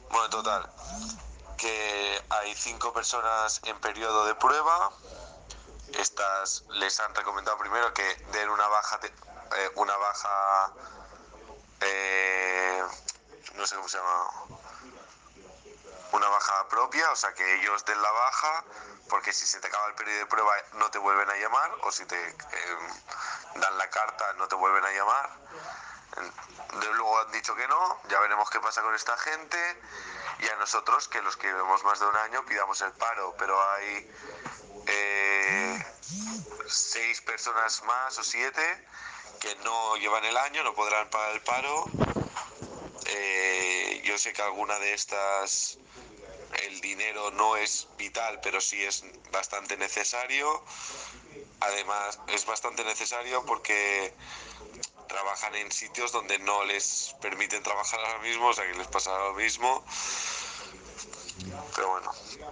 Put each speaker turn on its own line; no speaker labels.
Bueno, total, que hay 5 personas en periodo de prueba. Estas les han recomendado primero que den una baja, no sé cómo se llama, una baja propia, o sea, que ellos den la baja, porque si se te acaba el periodo de prueba no te vuelven a llamar, o si te dan la carta no te vuelven a llamar. De luego han dicho que no, ya veremos qué pasa con esta gente, y a nosotros, que los que llevemos más de un año, pidamos el paro, pero hay 6 personas más o 7 que no llevan el año, no podrán pagar el paro. Yo sé que alguna de estas el dinero no es vital, pero sí es bastante necesario. Además, es bastante necesario porque trabajan en sitios donde no les permiten trabajar ahora mismo, o sea que les pasa lo mismo. Pero bueno.